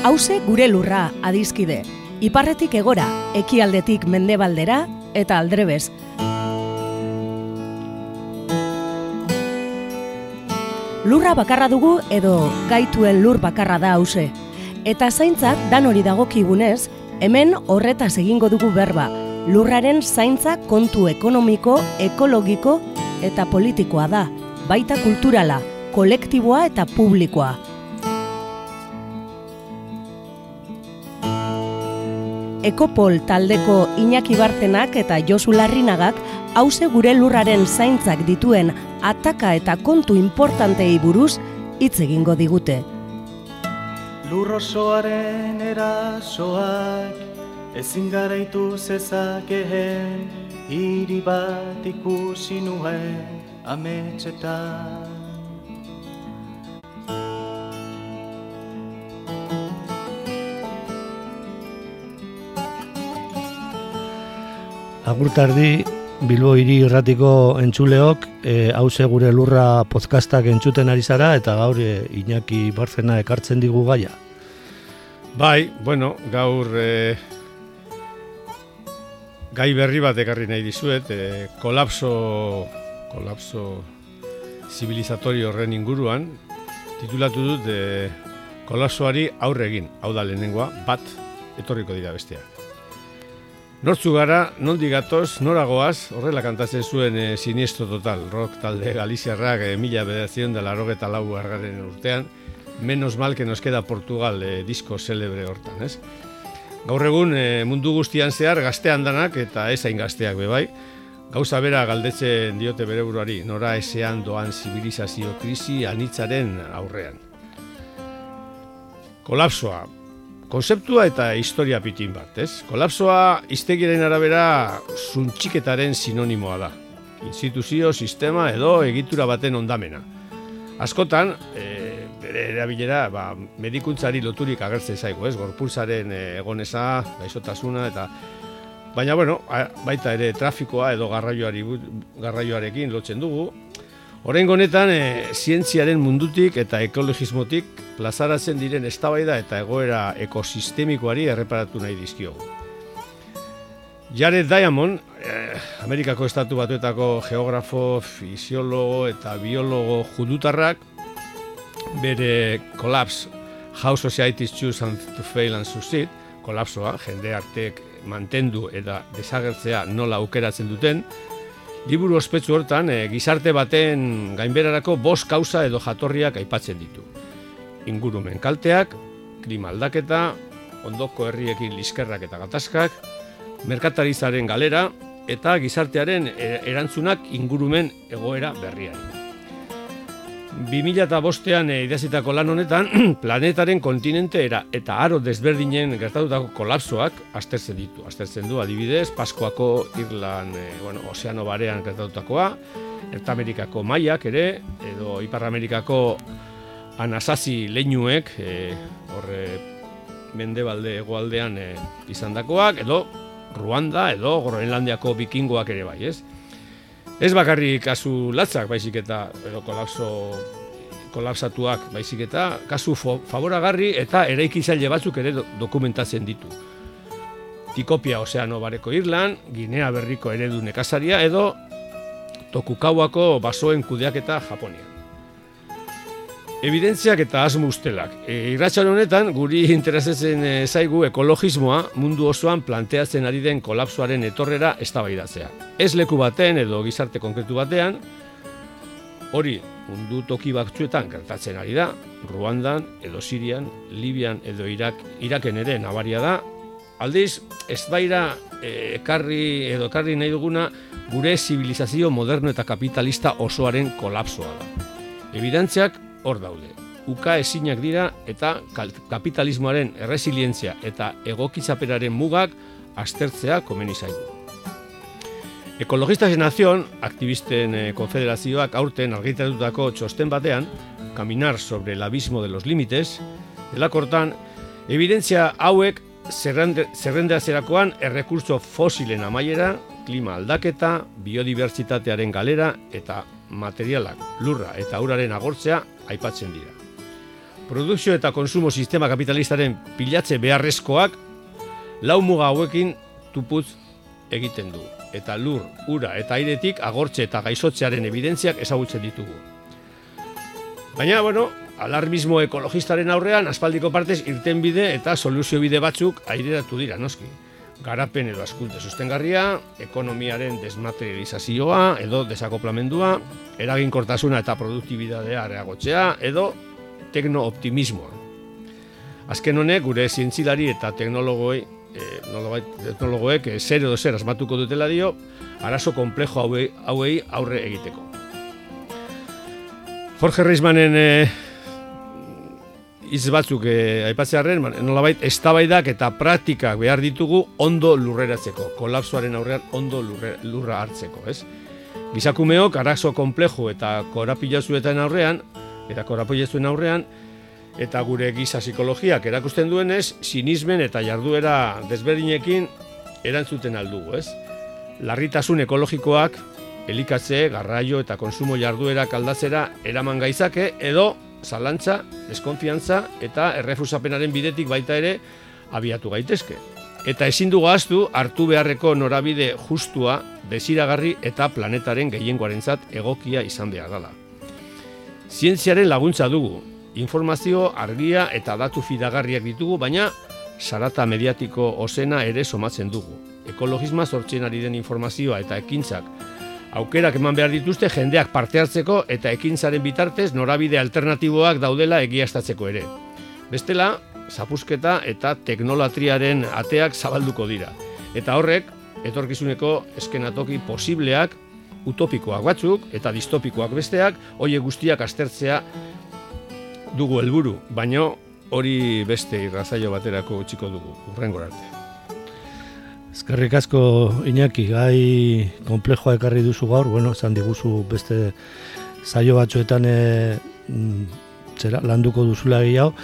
Hauze gure lurra, adizkide. Iparretik egora, ekialdetik mendebaldera eta aldrebez. Lurra bakarra dugu edo gaituen lur bakarra da hauze. Eta zaintzak dan hori dagokigunez, hemen horretaz egingo dugu berba. Lurraren zaintza kontu ekonomiko, ekologiko eta politikoa da, baita kulturala, kolektiboa eta publikoa. Ekopol taldeko Iñaki Bartenak eta Josu Larrinagak hauze gure lurraren zaintzak dituen ataka eta kontu importantei buruz hitz egingo digute. Lur osoaren erasoak ezin garaitu zezakeen, hiri bat ikusi nuen ametsetan. Agurtardi, Bilbo hiri irratiko entzuleok, hauze gure lurra podcastak entzuten ari zara, eta gaur Iñaki Barzena ekartzen digu gaia. Bai, bueno, gaur gai berri bat ekarri nahi dizuet, kolapso zibilizatorio horren inguruan, titulatu dut kolapsoari aurre egin, hau da lehenengoa, bat etorriko dira bestea. Nortzu gara, nondik gatoz, noragoaz, horrela kantatzen zuen Siniestro Total, rock talde galiziarrak 1984 urtean, menos mal que nos queda Portugal disko celebre hortan, ez? Gaur egun mundu guztian zehar gaztean danak eta ez hain gazteak bebai, gauza bera galdetzen diote bere buruari, nora ezean doan zibilizazio krisi anitzaren aurrean. Kolapsoa. Konzeptua eta historia pitin bat, ez? Kolapsoa hiztegiaren arabera suntxiketaren sinonimoa da. Instituzio, sistema edo egitura baten ondamena. Askotan, bere erabilera medikuntzari loturik agertzen zaigu, ez? Gorputzaren egoneza, gaixotasuna eta... Baina, bueno, baita ere trafikoa edo garraioarekin lotzen dugu. Oraingo honetan, zientziaren mundutik eta ekologismotik plazaratzen diren eztabaida eta egoera ekosistemikoari erreparatu nahi dizkiogu. Jared Diamond, Amerikako Estatu Batuetako geografo, fisiologo eta biologo judutarrak, bere Collapse, How Societies Choose to Fail and Succeed, kolapsoa, jende artek mantendu eta desagertzea nola aukeratzen duten, liburu ospetsu hortan gizarte baten gainberarako 5 kausa edo jatorriak aipatzen ditu. Ingurumen kalteak, klima aldaketa, ondoko herriekin liskerrak eta gatazkak, merkatarizaren galera eta gizartearen erantzunak ingurumen egoera berrian. 2005ean idazitako lan honetan, planetaren kontinenteera eta aro desberdinen gertatutako kolapsoak aztertzen ditu. Aztertzen du adibidez, Paskoako Irland, ozeano barean gertatutakoa, Ertamerikako maiak ere, edo Ipar Amerikako Anasazi leinuek, mendebalde hegoaldean izandakoak, edo Ruanda, edo Groenlandiako bikingoak ere bai, ez? Ez bakarrik kasu latzak, baizik eta kolapsatuak, baizik eta kasu favoragarri eta eraikitzaile batzuk ere dokumentatzen ditu. Tikopia ozeano bareko Irland, Ginea Berriko eredu nekazaria edo Tokukawako basoen kudeaketa Japonian. Evidentziak eta asmo ustelak. Irratsaio honetan guri interesatzen zaigu ekologismoa mundu osoan planteatzen ari den kolapsoaren etorrera eztabaidatzea. Ez leku baten edo gizarte konkretu batean, hori mundu toki batzuetan gertatzen ari da, Ruandan edo Sirian, Libian edo Iraken ere nabaria da. Aldiz, ez baira ekarri nahi duguna gure zibilizazio moderno eta kapitalista osoaren kolapsoa da. Evidentziak hor daude. Uka ezinak dira eta kapitalismoaren erresilientzia eta egokitzapenaren mugak aztertzea komeni zaigu. Ekologistas en Acción, aktivisten konfederazioak aurten argitaratutako txosten batean, Caminar sobre el abismo de los límites, delakortan, evidentzia hauek zerrendatzerakoan errekurtso fosilen amaiera, klima aldaketa, biodibertsitatearen galera eta materialak, lurra eta uraren agortzea aipatzen dira. Produkzio eta konsumo sistema kapitalistaren pilatze beharrezkoak lau muga hauekin tuputz egiten du. Eta lur, ura eta airetik agortze eta gaizotzearen evidentziak ezagutzen ditugu. Baina, alarmismo ekologistaren aurrean aspaldiko partez irtenbide eta soluzio bide batzuk aireratu dira, noski. Garapen edo hazkunde sustengarria, ekonomiaren desmaterializazioa edo desakoplamendua, eraginkortasuna eta produktibitatea areagotzea edo tekno-optimismoa. Azken honek gure zientzilari eta teknologoek zer edo zer asmatuko dutela dio, arazo konplejo hauei aurre egiteko. Jorge Reismanen hitz batzuk aipatzearren, nolabait eztabaidak eta praktikak behar ditugu ondo lurreratzeko, kolapsoaren aurrean ondo lurra hartzeko, ez? Gizakumeok arazo konplejo eta korapilazuen aurrean, eta gure giza psikologiak erakusten duenez, sinismen eta jarduera desberdinekin erantzuten aldugu, ez? Larritasun ekologikoak elikatze, garraio eta konsumo jarduerak aldatzera eraman gaitzake edo zalantza, deskonfiantza eta errefusapenaren bidetik baita ere abiatu gaitezke. Eta ezin dugu ahaztu hartu beharreko norabide justua, desiragarri eta planetaren gehiengoarentzat egokia izan behar dela. Zientziaren laguntza dugu, informazio argia eta datu fidagarriak ditugu, baina zarata mediatiko ozena ere somatzen dugu. Ekologisma sortzen ari den informazioa eta ekintzak aukerak eman behar dituzte jendeak parte hartzeko eta ekintzaren bitartez norabide alternatiboak daudela egiaztatzeko ere. Bestela, zapusketa eta teknolatriaren ateak zabalduko dira. Eta horrek, etorkizuneko eskenatoki posibleak, utopikoak batzuk eta distopikoak besteak, horiek guztiak aztertzea dugu helburu, baino hori beste irratsaio baterako utziko dugu, hurrengora arte. Eskerrik asko Iñaki, gai konplejoa ekarri duzu gaur, esan diguzu beste saio batzuetan landuko duzula gehiago.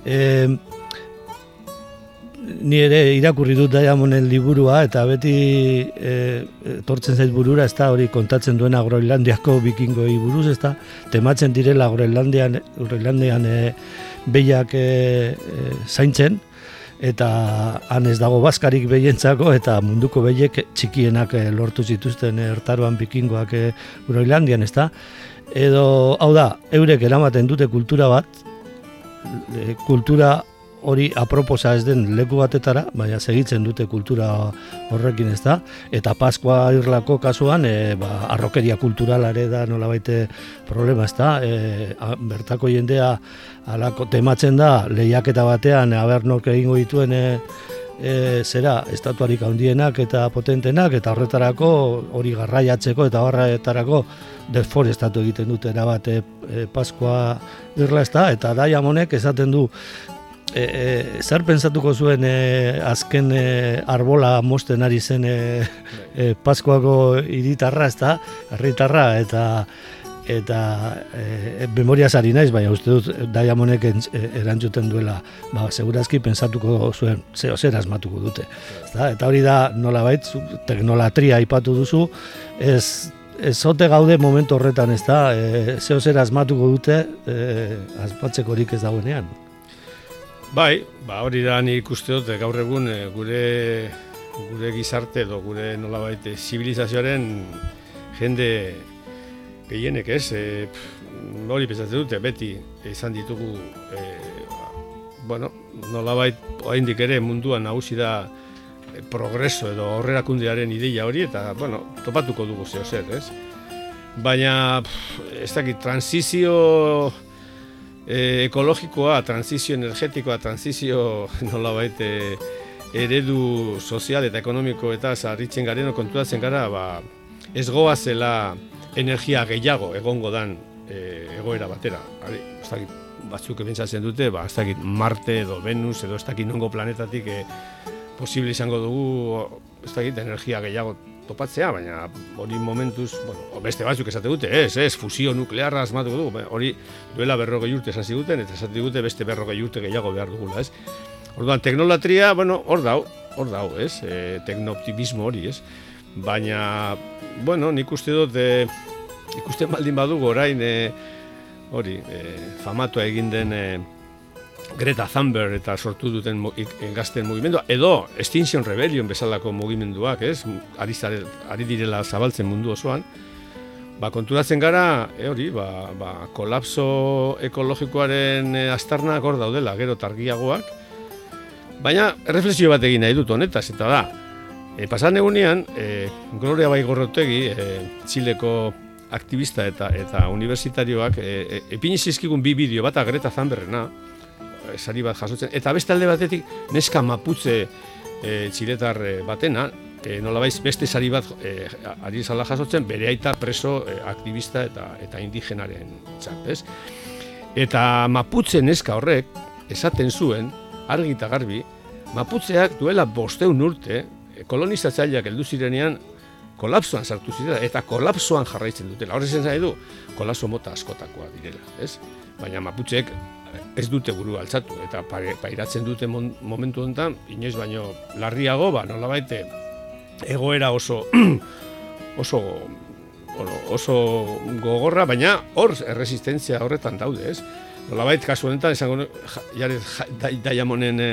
Ni ere irakurri dut Diamonden liburua eta beti etortzen zait burura, ez da hori kontatzen duena Groenlandiako bikingoi buruz, ez da tematzen direla Groenlandian behiak zaintzen, eta han ez dago bazkarik behientzako eta munduko behiek txikienak lortu zituzten ertaroan bikingoak Groenlandian, ez da? Edo, hau da, eurek eramaten dute kultura bat, kultura hori aproposa ez den leku batetara, baina segitzen dute kultura horrekin, ez da? Eta Paskua irlako kasuan, arrokeria kulturala ere da nolabait problema, ez da? Bertako jendea alako tematzen da, lehiaketa batean, nork egingo dituen estatuarik handienak eta potentenak, eta horretarako hori garraiatzeko eta horretarako deforestatu egiten dute erabat Paskua irla, ez da? Eta Diamondek esaten du, zer pentsatuko zuen azken arbola mosten ari zen Paskuako hiritarra, ez da, herritarra, eta memoriaz ari naiz, baina uste dut Diamondek erantzuten duela, segurazki pentsatuko zuen zer asmatuko dute. Eta hori da nolabait, teknolatria aipatu duzu, ez ote gaude momentu horretan, ez da, zer asmatuko dute, asmatzekorik ez dagoenean. Bai, hori da nik uste dut gaur egun gure gizarte edo gure nolabait zibilizazioaren jende gehienek, ez? Hori pentsatzen dute, beti izan ditugu, nolabait oraindik ere munduan nagusi da progreso edo aurrerakundearen ideia hori, eta, topatuko dugu zer, ez? Baina, ez dakit, transizio ekologikoa, transizio energetikoa, transizio nolabait eredu sozial eta ekonomiko eta sarritzen garen konturatzen gara, ez goazela energia gehiago egongo dan egoera batera. Ez dakit, batzuk pentsatzen dute, ez dakit Marte edo Venus edo ez dakit nongo planetatik posible izango dugu, ez dakit, energia gehiago topatzea, baina hori momentuz, beste batzuk esate dute, ez, fusio nuklearra asmatuko dugu, hori duela 40 urte esan ziguten, eta esate dute beste 40 urte gehiago behar dugula, ez. Orduan, teknolatria, hor dau, ez, tekno-optimismo hori, ez. Baina, nik uste dut, ikusten baldin badugu orain, hori, famatua egin den Greta Thunberg eta sortu duten gazten mugimendua, edo Extinction Rebellion bezalako mugimenduak, ez? Ari direla zabaltzen mundu osoan, konturatzen gara, kolapso ekologikoaren astarnak hor daudela, gero targiagoak, baina reflexio bat egin nahi dut honetaz, eta da, pasan egunean, Gloria Baigorrotegi, Txileko aktivista eta universitarioak, epini zizkigun bi bideo bat Greta Thunbergena, sari bat jasotzen, eta beste alde batetik neska maputze txiletar batena, nolabait beste sari bat ari zala jasotzen, bere aita preso aktivista eta indigenaren txat, ez? Eta maputze neska horrek esaten zuen, argi eta garbi, maputzeak duela 500 urte, kolonizatzaileak heldu zirenean, kolapsoan sartu zirela, eta kolapsoan jarraitzen dutela. Horrezen nahi du, kolapso mota askotakoa direla, ez? Baina maputzeek ez dute burua altzatu, eta pairatzen dute momentu honetan, inoiz baino larriago, nolabait egoera oso gogorra, baina hor erresistentzia horretan daude, ez? Nolabait kasu honetan, esango Jared Diamonden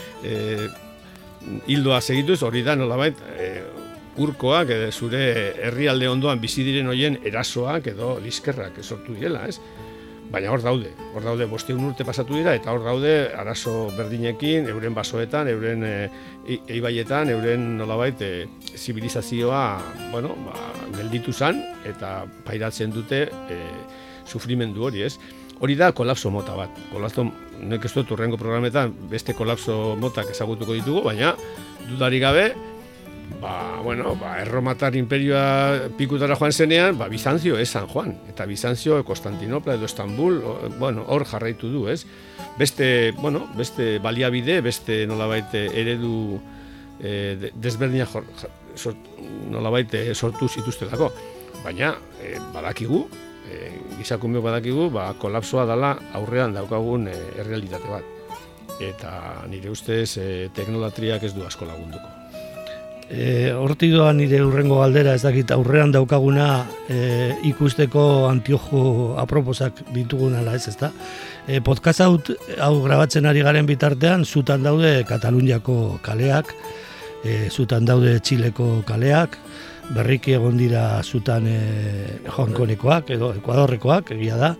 hildoa segituz, hori da nolabait urkoak zure herrialde ondoan bizi diren hoien erasoak edo liskerrak sortu direla, ez? Baina hor daude 500 urte pasatu dira, eta hor daude arazo berdinekin, euren basoetan, euren eibaietan, euren nolabait zibilizazioa, gelditu zan, eta pairatzen dute sufrimendu hori, ez? Hori da kolapso mota bat. Nek ez dut urrengo programetan beste kolapso motak ezagutuko ditugu, baina dudari gabe, Erromatar imperioa pikutara joan zenean, Bizantzio ez San Juan, eta Bizantzio Konstantinopla edo Estambul, hor jarraitu du, ez? Beste baliabide, beste nolabait eredu desberdinak nolabait sortu zituztelako. Baina, badakigu, gizakumeok badakigu, kolapsoa dela aurrean daukagun errealitate bat. Eta nire ustez teknolatriak ez du asko lagunduko. Hortik doa nire urrengo galdera, ez dakit aurrean daukaguna ikusteko antiojo aproposak ditugunala, ezta? Podcast hau grabatzen ari garen bitartean, zutan daude Kataluniako kaleak, zutan daude Txileko kaleak, berriki egon dira zutan Hongkonekoak edo Ekuadorrekoak, egia da.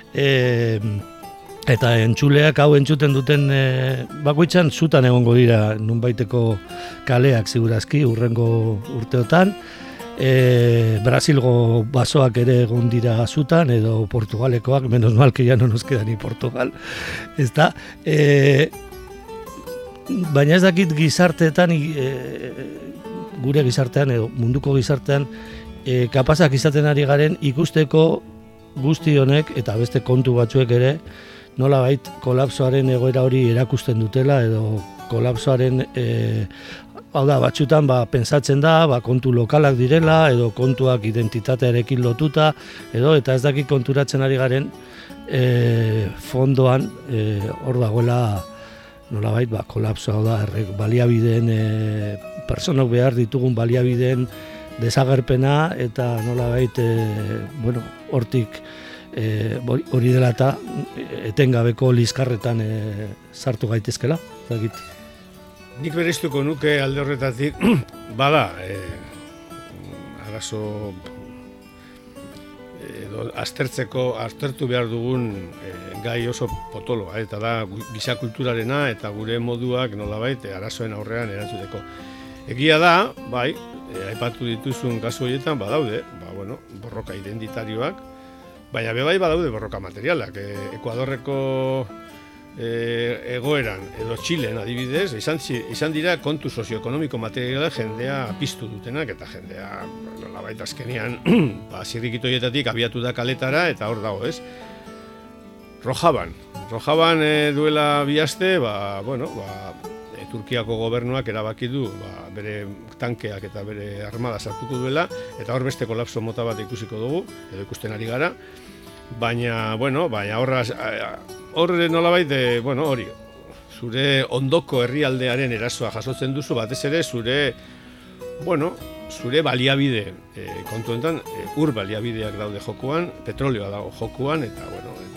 Eta entzuleak hau entzuten duten bakoitzan zutan egongo dira nunbaiteko kaleak segurazki urrengo urteotan. Brasilgo basoak ere egon dira zutan edo Portugalekoak, menos mal que ya no nos queda ni Portugal. Ezta? Baina ez dakit gizarteetan, gure gizartean edo munduko gizartean kapazak izaten ari garen ikusteko guzti honek eta beste kontu batzuek ere nolabait kolapsoaren egoera hori erakusten dutela edo kolapsoaren batzutan pentsatzen da kontu lokalak direla edo kontuak identitatearekin lotuta edo eta ez dakit konturatzen ari garen fondoan hor dagoela nolabait kolapsoa da baliabideen personok behar ditugun baliabideen desagerpena eta nolabait hortik hori dela eta etengabeko liskarretan sartu gaitezkela. Nik bereiztuko nuke alde horretatik, arazo aztertu behar dugun gai oso potoloa, eta da giza kulturarena eta gure moduak nolabait arazoen aurrean erantzuteko. Egia da, aipatu dituzun kasu horietan badaude, borroka identitarioak, baina bebai badaude borroka materialak. Ekuadorreko egoeran edo Txilen adibidez, izan dira kontu sozioekonomiko materialak jendea piztu dutenak, eta jendea nolabait azkenean zirrikitoietatik abiatu da kaletara eta hor dago, ez? Rojaban duela 2 aste, Turkiako gobernuak erabaki du bere tankeak eta bere armada sartuko duela, eta hor beste kolapso mota bat ikusiko dugu, edo ikusten ari gara, baina horre nolabait, hori, zure ondoko herrialdearen erasoa jasotzen duzu, batez ere zure baliabide kontu enten, ur baliabideak daude jokuan, petrolioa dago jokuan, eta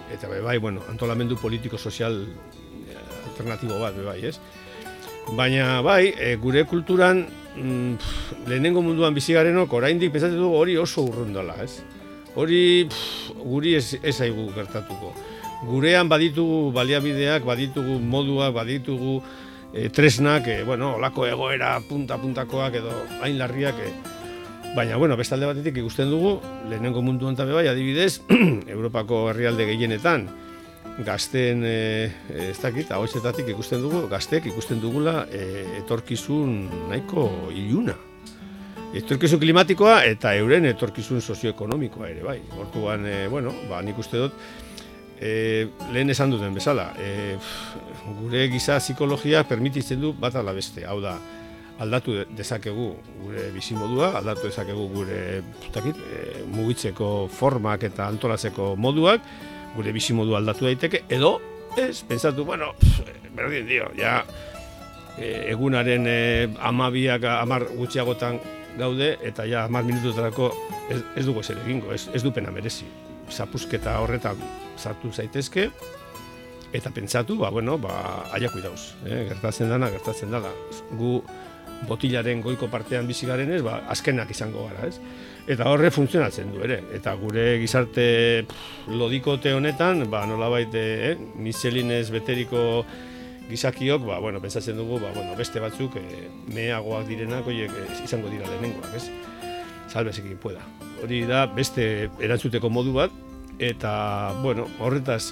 eta bai, bueno, antolamendu politiko-sozial alternatibo bat, bai, ez? Baina, bai, gure kulturan, lehenengo munduan bizigarenok, oraindik pentsatzen dugu hori oso urrun dela, ez? Hori, guri ez zaigu gertatuko. Gurean baditugu baliabideak, baditugu moduak, baditugu tresnak, bueno, olako egoera puntakoak edo hain larriak, baina, bueno, bestalde batetik ikusten dugu, lehenengo mundu honetan bai, adibidez, Europako herrialde gehienetan, gazteen, ez dakit, ahotsetatik ikusten dugu, gazteek ikusten dugula etorkizun nahiko iluna. Etorkizun klimatikoa eta euren etorkizun sozioekonomikoa ere, bai. Hortuan, bueno, nik uste dut, lehen esan duten bezala, gure giza psikologia permititzen du bat ala beste, hau da, aldatu dezakegu gure bizimodua, aldatu dezakegu gure mugitzeko formak eta antolatzeko moduak, gure bizimodu aldatu daiteke, edo, ez, pentsatu, bueno, berdin dio, ja, egunaren 10 gutxiagotan gaude, eta ja 10 minututarako ez dugu ezer egingo, ez du pena merezi. Zapusketa horretan sartu zaitezke, eta pentsatu, aiak kuidauz, gertatzen dela. Gu botilaren goiko partean bizi garenez, azkenak izango gara, ez? Eta horre funtzionatzen du ere, eta gure gizarte lodikote honetan, nolabait Michelinez beteriko gizakiok, pentsatzen dugu, beste batzuk meagoak direnak, oiek izango dira lehenengoak, ez? Salvezekin pueda. Hori da beste erantzuteko modu bat, eta, horretaz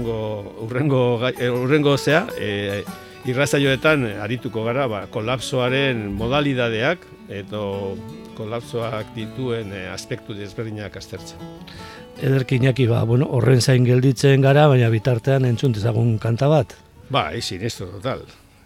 urrengo zea, irratsaioetan arituko gara, kolapsoaren modalidadeak, eta kolapsoak dituen aspektu desberdinak aztertzen. Ederki Iñaki, horren zain gelditzen gara, baina bitartean entzun dezagun kanta bat. Sinestro total.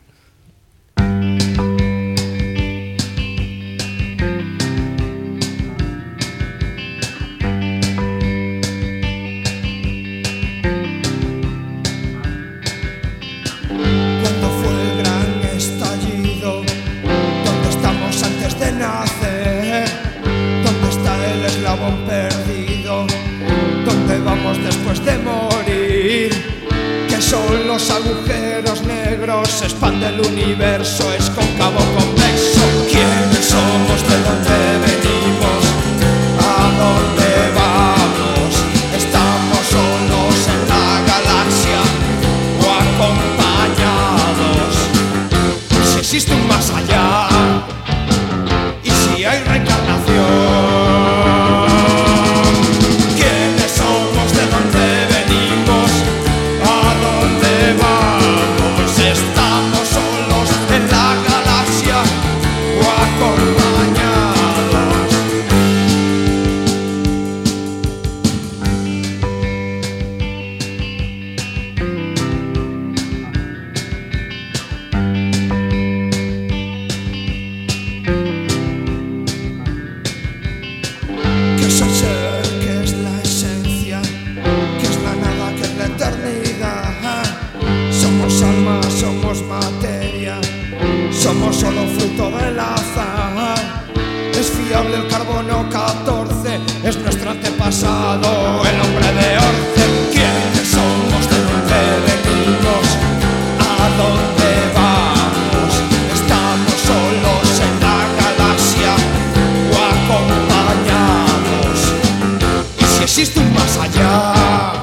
Después de morir, que son los agujeros negros, se expande el universo, es cóncavo convexo. ¿Quiénes somos? ¿De dónde venimos? ¿A dónde vamos? ¿Estamos solos en la galaxia o acompañados? ¿Y si existe un más allá? ¿Y si hay reencarnación? Somos solo fruto del azar. Es fiable el carbono 14, es nuestro antepasado, el hombre de Orce. ¿Quiénes somos? ¿De dónde venimos? ¿A dónde vamos? ¿Estamos solos en la galaxia o acompañados? ¿Y si existe un más allá?